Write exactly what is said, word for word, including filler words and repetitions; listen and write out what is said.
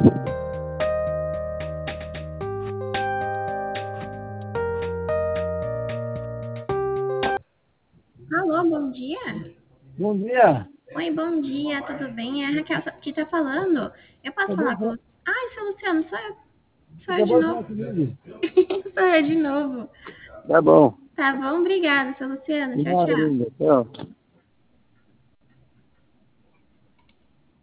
Alô, bom dia. Bom dia. Oi, bom dia, tudo bem? É a Raquel que tá falando. Eu posso Acabou falar de com falar, você? Ai, seu Luciano, sou eu. Sou eu de acabou de novo. falar comigo. Sou eu de novo. Tá bom. Tá bom? Obrigada, seu Luciano. De Tchau, nada, tchau. linda. Tchau.